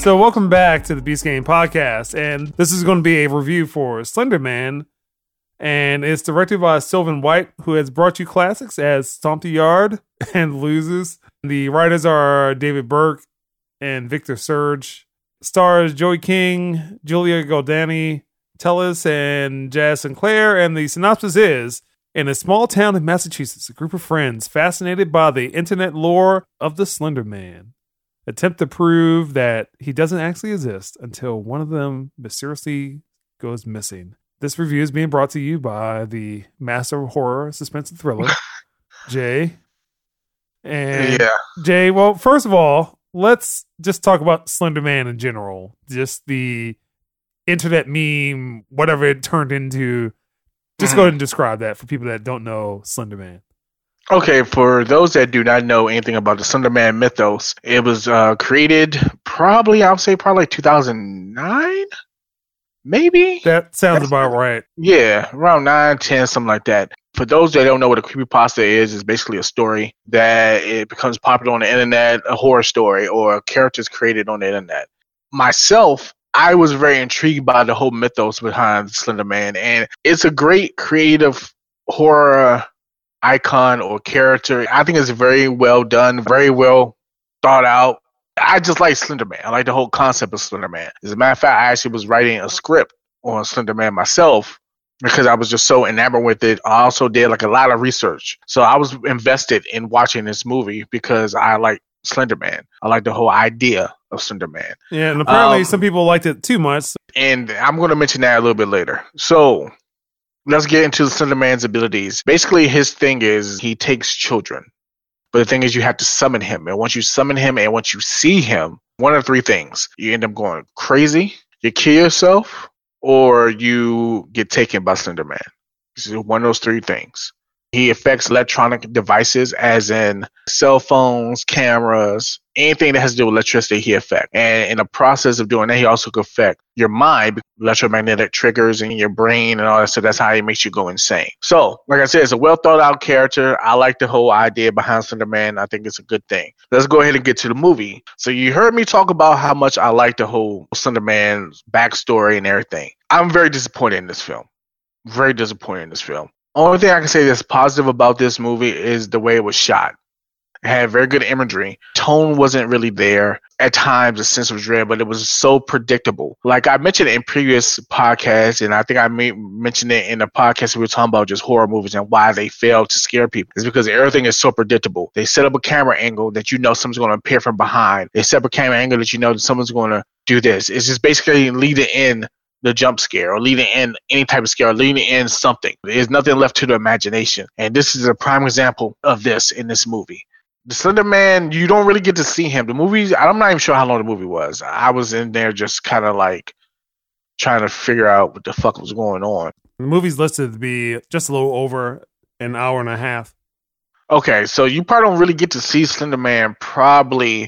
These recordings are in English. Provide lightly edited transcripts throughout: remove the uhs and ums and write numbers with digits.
So welcome back to the Beast Game Podcast, and this is going to be a review for Slender Man, and it's directed by Sylvan White, who has brought you classics as Stomp the Yard and Losers. The writers are David Burke and Victor Surge. Stars Joey King, Julia Goldani, Tellis, and Jazz Sinclair, and the synopsis is: in a small town in Massachusetts, a group of friends fascinated by the internet lore of the Slender Man attempt to prove that he doesn't actually exist until one of them mysteriously goes missing. This review is being brought to you by the master of horror, suspense, and thriller, Jay. And Jay, well, first of all, let's just talk about Slender Man in general. Just the internet meme, whatever it turned into. Just go ahead and describe that for people that don't know Slender Man. Okay, for those that do not know anything about the Slender Man mythos, it was created probably like 2009, maybe? That sounds about right. Yeah, around 9, 10, something like that. For those that don't know what a creepypasta is, it's basically a story that it becomes popular on the internet, a horror story, or characters created on the internet. Myself, I was very intrigued by the whole mythos behind Slender Man, and it's a great creative horror icon or character. I think it's very well done, very well thought out. I just like Slender Man. I like the whole concept of Slender Man. As a matter of fact, I actually was writing a script on Slender Man myself because I was just so enamored with it. I also did like a lot of research. So I was invested in watching this movie because I like Slender Man. I like the whole idea of Slender Man. Yeah, and apparently some people liked it too much. And I'm going to mention that a little bit later. So let's get into Slender Man's abilities. Basically, his thing is he takes children. But the thing is, you have to summon him. And once you summon him and once you see him, one of three things. You end up going crazy, you kill yourself, or you get taken by Slender Man. This is one of those three things. He affects electronic devices, as in cell phones, cameras, anything that has to do with electricity, he affects. And in the process of doing that, he also can affect your mind, electromagnetic triggers in your brain and all that. So that's how he makes you go insane. So, like I said, it's a well thought out character. I like the whole idea behind Slender Man. I think it's a good thing. Let's go ahead and get to the movie. So you heard me talk about how much I like the whole Slender Man's backstory and everything. I'm very disappointed in this film. Very disappointed in this film. Only thing I can say that's positive about this movie is the way it was shot. It had very good imagery. Tone wasn't really there. At times, a sense of dread, but it was so predictable. Like I mentioned in previous podcasts, and I think I mentioned it in the podcast we were talking about just horror movies and why they fail to scare people. It's because everything is so predictable. They set up a camera angle that you know someone's going to appear from behind. They set up a camera angle that you know that someone's going to do this. It's just basically leading in the jump scare or leading in any type of scare or leading in something. There's nothing left to the imagination. And this is a prime example of this in this movie. The Slender Man, you don't really get to see him. The movie, I'm not even sure how long the movie was. I was in there just kind of like trying to figure out what the fuck was going on. The movie's listed to be just a little over an hour and a half. Okay, so you probably don't really get to see Slender Man probably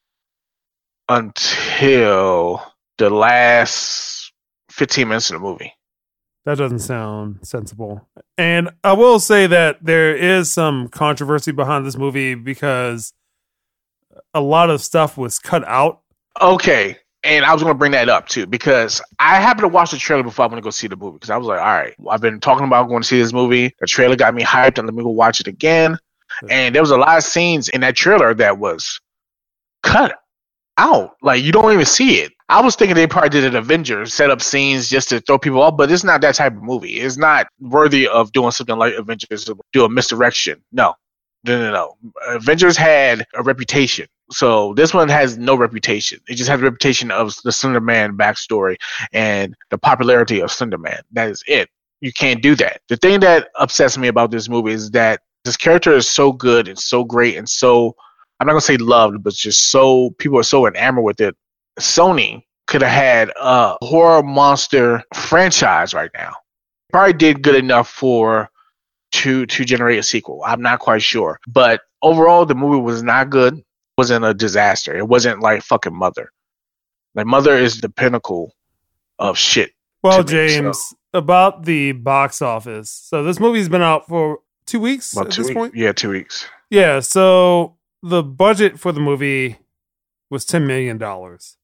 until the last 15 minutes of the movie. That doesn't sound sensible. And I will say that there is some controversy behind this movie because a lot of stuff was cut out. Okay, and I was going to bring that up too because I happened to watch the trailer before I went to go see the movie because I was like, all right, I've been talking about going to see this movie. The trailer got me hyped and let me go watch it again. And there was a lot of scenes in that trailer that was cut out. Like, you don't even see it. I was thinking they probably did an Avengers, set up scenes just to throw people off, but it's not that type of movie. It's not worthy of doing something like Avengers, do a misdirection. No. Avengers had a reputation. So this one has no reputation. It just has a reputation of the Slender Man backstory and the popularity of Slender Man. That is it. You can't do that. The thing that upsets me about this movie is that this character is so good and so great and so, I'm not going to say loved, but just so, people are so enamored with it. Sony could have had a horror monster franchise right now. Probably did good enough to generate a sequel. I'm not quite sure. But overall, the movie was not good. It wasn't a disaster. It wasn't like fucking Mother. Like, Mother is the pinnacle of shit. Well, James, about the box office. So this movie's been out for 2 weeks at this point? Yeah, 2 weeks. Yeah, so the budget for the movie was $10 million.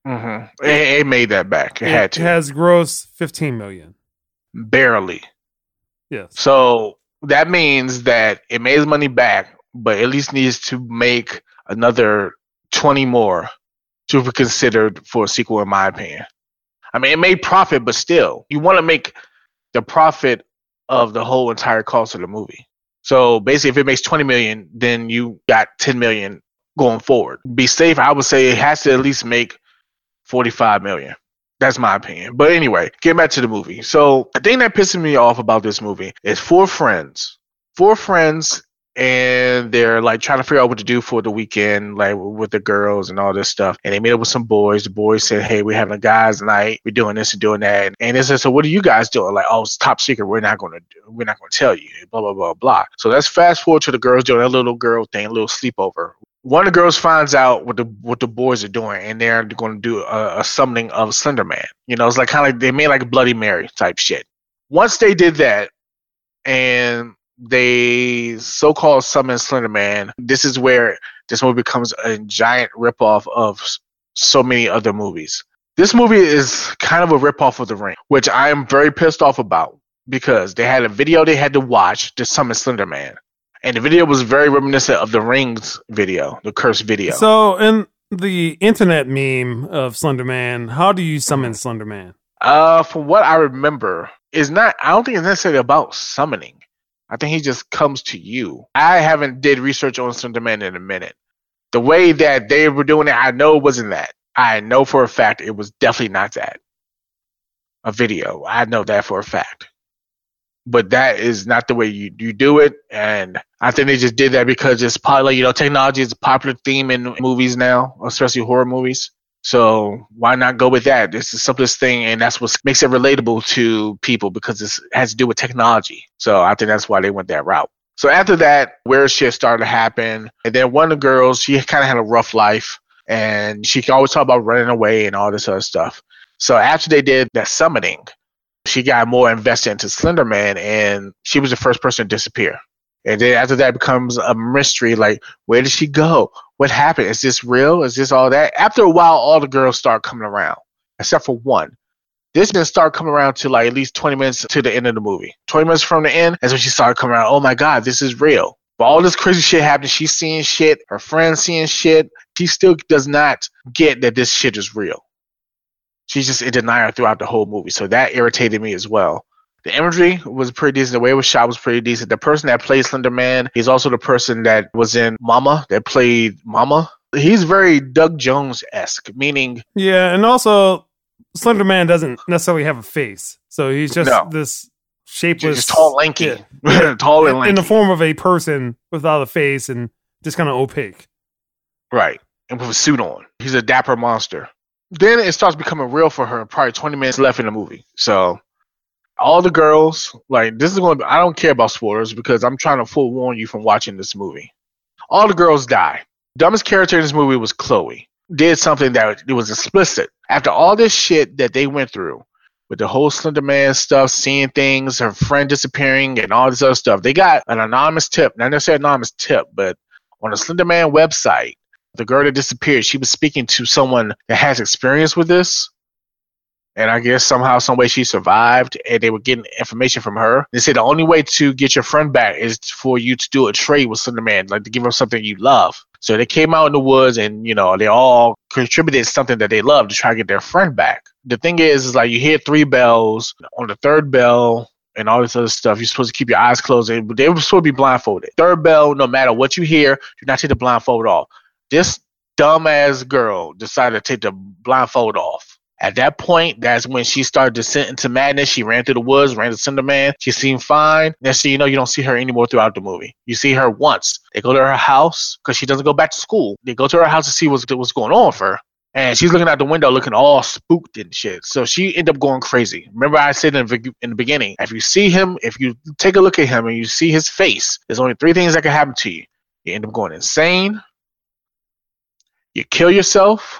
Mm-hmm. It made that back. It had to. It has grossed $15 million. Barely. Yes. So that means that it made its money back, but at least needs to make another 20 more to be considered for a sequel, in my opinion. I mean, it made profit, but still, you want to make the profit of the whole entire cost of the movie. So basically, if it makes 20 million, then you got 10 million going forward. Be safe, I would say it has to at least make 45 million. That's my opinion. But anyway, getting back to the movie. So the thing that pisses me off about this movie is four friends, and they're like trying to figure out what to do for the weekend, like with the girls and all this stuff. And they meet up with some boys. The boys said, "Hey, we're having a guys' night. We're doing this and doing that." And they said, "So what are you guys doing?" Like, "Oh, it's top secret. We're not going to tell you." Blah blah blah blah. So let's fast forward to the girls doing that little girl thing, a little sleepover. One of the girls finds out what the boys are doing, and they're going to do a summoning of Slender Man. You know, it's like kind of like they made like a Bloody Mary type shit. Once they did that, and they so-called summon Slender Man, this is where this movie becomes a giant ripoff of so many other movies. This movie is kind of a ripoff of The Ring, which I am very pissed off about because they had a video they had to watch to summon Slender Man. And the video was very reminiscent of the Rings video, the cursed video. So, in the internet meme of Slender Man, how do you summon Slender Man? From what I remember, I don't think it's necessarily about summoning. I think he just comes to you. I haven't did research on Slender Man in a minute. The way that they were doing it, I know it wasn't that. I know for a fact it was definitely not that. A video. I know that for a fact. But that is not the way you do it. And I think they just did that because it's probably, technology is a popular theme in movies now, especially horror movies. So why not go with that? It's the simplest thing, and that's what makes it relatable to people because it has to do with technology. So I think that's why they went that route. So after that, weird shit started to happen. And then one of the girls, she kind of had a rough life, and she can always talk about running away and all this other stuff. So after they did that summoning, she got more invested into Slender Man, and she was the first person to disappear. And then after that, it becomes a mystery, like, where did she go? What happened? Is this real? Is this all that? After a while, all the girls start coming around, except for one. This didn't start coming around to like at least 20 minutes to the end of the movie. 20 minutes from the end, that's when she started coming around. Oh my God, this is real. But all this crazy shit happened. She's seeing shit. Her friend's seeing shit. She still does not get that this shit is real. She's just in denial throughout the whole movie. So that irritated me as well. The imagery was pretty decent. The way it was shot was pretty decent. The person that played Slender Man, he's also the person that was in Mama, that played Mama. He's very Doug Jones-esque, meaning... Yeah, and also, Slender Man doesn't necessarily have a face. So he's just this shapeless... Just tall, lanky. Yeah. Tall and lanky. In the form of a person without a face and just kind of opaque. Right. And with a suit on. He's a dapper monster. Then it starts becoming real for her. Probably 20 minutes left in the movie. So... all the girls, like, this is going to be, I don't care about spoilers because I'm trying to forewarn you from watching this movie. All the girls die. Dumbest character in this movie was Chloe. Did something that it was explicit. After all this shit that they went through with the whole Slender Man stuff, seeing things, her friend disappearing, and all this other stuff, they got an anonymous tip. Not necessarily an anonymous tip, but on the Slender Man website, the girl that disappeared, she was speaking to someone that has experience with this. And I guess somehow, some way she survived, and they were getting information from her. They said the only way to get your friend back is for you to do a trade with Slender Man, like to give him something you love. So they came out in the woods, and they all contributed something that they love to try to get their friend back. The thing is like you hear 3 bells. On the 3rd bell and all this other stuff, you're supposed to keep your eyes closed. They were supposed to be blindfolded. 3rd bell, no matter what you hear, do not take the blindfold off. This dumbass girl decided to take the blindfold off. At that point, that's when she started to descend into madness. She ran through the woods, ran to Slender Man. She seemed fine. Next thing you know, you don't see her anymore throughout the movie. You see her once. They go to her house because she doesn't go back to school. They go to her house to see what's going on with her. And she's looking out the window looking all spooked and shit. So she ended up going crazy. Remember I said in the beginning, if you see him, if you take a look at him and you see his face, there's only 3 things that can happen to you. You end up going insane. You kill yourself.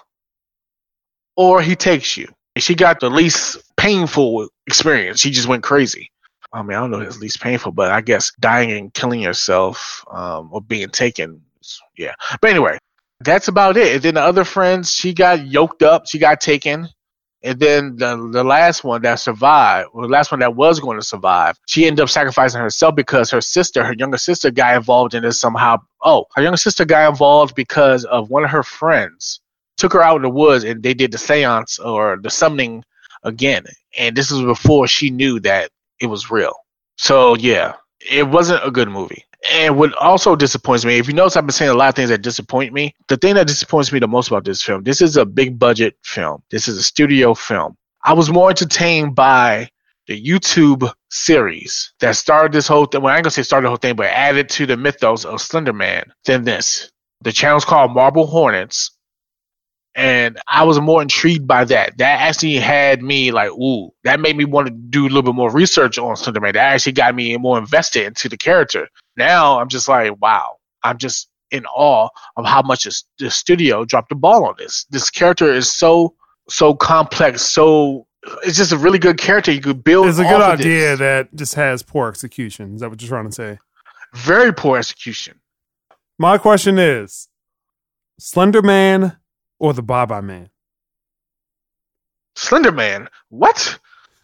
Or he takes you. She got the least painful experience. She just went crazy. I mean, I don't know if it's least painful, but I guess dying and killing yourself or being taken, yeah. But anyway, That's about it. And then the other friends, she got yoked up, she got taken. And then the last one that survived, or the last one that was going to survive, she ended up sacrificing herself because her younger sister, got involved in this somehow. Oh, her younger sister got involved because of one of her friends took her out in the woods and they did the seance or the summoning again. And this was before she knew that it was real. So yeah, it wasn't a good movie. And what also disappoints me, if you notice, I've been saying a lot of things that disappoint me. The thing that disappoints me the most about this film, this is a big budget film. This is a studio film. I was more entertained by the YouTube series that started this whole thing. Well, I ain't gonna say started the whole thing, but added to the mythos of Slender Man than this. The channel's called Marble Hornets. And I was more intrigued by that. That actually had me like, ooh, that made me want to do a little bit more research on Slender Man. That actually got me more invested into the character. Now I'm just like, wow, I'm just in awe of how much the studio dropped the ball on this. This character is so complex, it's just a really good character. You could build. It's a good idea that just has poor execution. Is that what you're trying to say? Very poor execution. My question is, Slender Man or the Bye-Bye Man? Slender Man? What?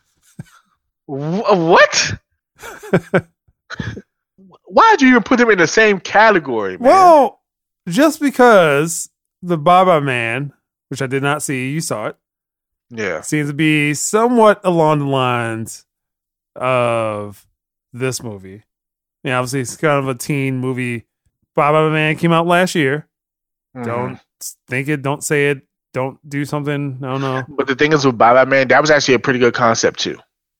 What? Why'd you even put them in the same category, man? Well, just because the Bye-Bye Man, which I did not see, you saw it. Yeah. Seems to be somewhat along the lines of this movie. Yeah, obviously it's kind of a teen movie. Bye-Bye Man came out last year. Mm-hmm. Don't think it, don't say it, don't do something. No. But the thing is with Bye-Bye Man, that was actually a pretty good concept too.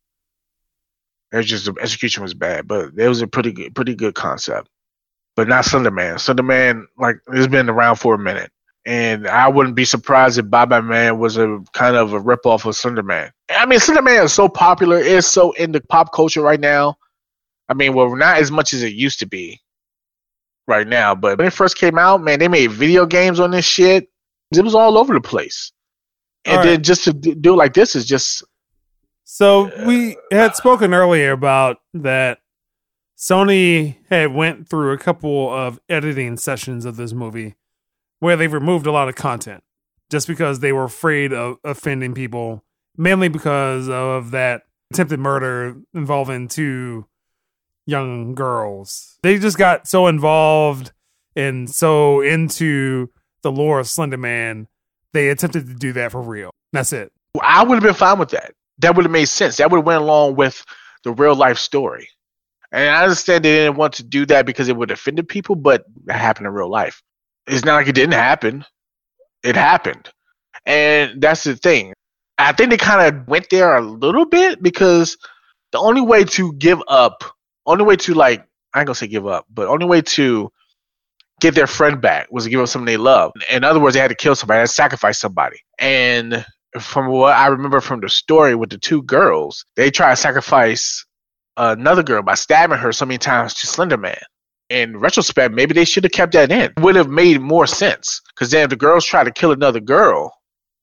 It was just the execution was bad, but it was a pretty good concept. But not Slender Man. Slender Man, like, it's been around for a minute. And I wouldn't be surprised if Bye-Bye Man was a kind of a ripoff of Slender Man. I mean, Slender Man is so popular. It's so in the pop culture right now. I mean, well, not as much as it used to be right now. But when it first came out, man, they made video games on this shit. It was all over the place. And then just to do it like this is just... So we had spoken earlier about that Sony had went through a couple of editing sessions of this movie where they removed a lot of content just because they were afraid of offending people, mainly because of that attempted murder involving 2 young girls. They just got so involved and so into the lore of Slender Man, they attempted to do that for real. That's it. I would have been fine with that. That would have made sense. That would have went along with the real life story. And I understand they didn't want to do that because it would have offended people, but that happened in real life. It's not like it didn't happen. It happened. And that's the thing. I think they kind of went there a little bit because the only way to give up, only way to like, I ain't gonna say give up, but only way to get their friend back was to give up something they love. In other words, they had to kill somebody, they had to sacrifice somebody. And from what I remember from the story with the 2 girls, they tried to sacrifice another girl by stabbing her so many times to Slender Man. In retrospect, maybe they should have kept that in. It would have made more sense. Because then if the girls try to kill another girl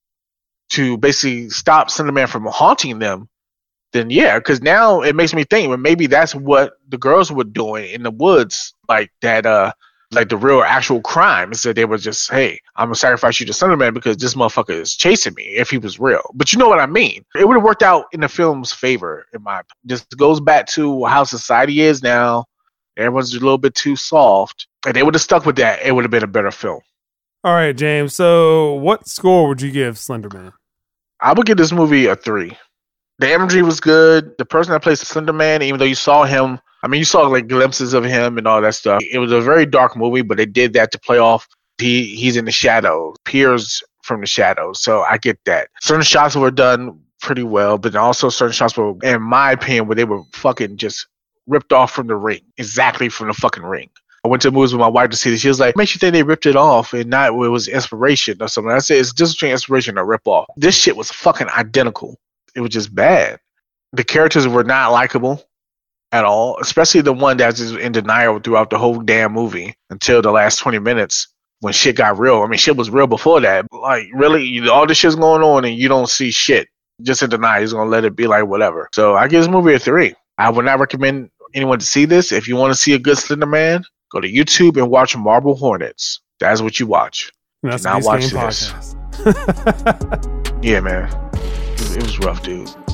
to basically stop Slender Man from haunting them, then yeah, because now it makes me think, well, maybe that's what the girls were doing in the woods, like that, like the real actual crime. Instead, they were just, hey, I'm gonna sacrifice you to Slender Man because this motherfucker is chasing me if he was real. But you know what I mean? It would have worked out in the film's favor, in my opinion. Just goes back to how society is now. Everyone's a little bit too soft. And they would have stuck with that. It would have been a better film. All right, James. So what score would you give Slender Man? I would give this movie a 3. The imagery was good. The person that plays Slender Man, even though you saw him, I mean, you saw like glimpses of him and all that stuff. It was a very dark movie, but they did that to play off. He's in the shadows, peers from the shadows. So I get that. Certain shots were done pretty well, but also certain shots were, in my opinion, where they were fucking just ripped off from the ring. Exactly from the fucking ring. I went to movies with my wife to see this. She was like, makes you think they ripped it off and not it was inspiration or something. I said, it's just between inspiration and rip off. This shit was fucking identical. It was just bad. The characters were not likable at all, especially the one that's just in denial throughout the whole damn movie until the last 20 minutes when shit got real. I mean, shit was real before that. Like, really, all this shit's going on and you don't see shit. Just in denial. He's going to let it be like whatever. So I give this movie a 3. I would not recommend anyone to see this. If you want to see a good Slender Man, go to YouTube and watch Marble Hornets. That's what you watch. That's Did not the Beast watch Game this. Podcast. Yeah, man. It was rough, dude.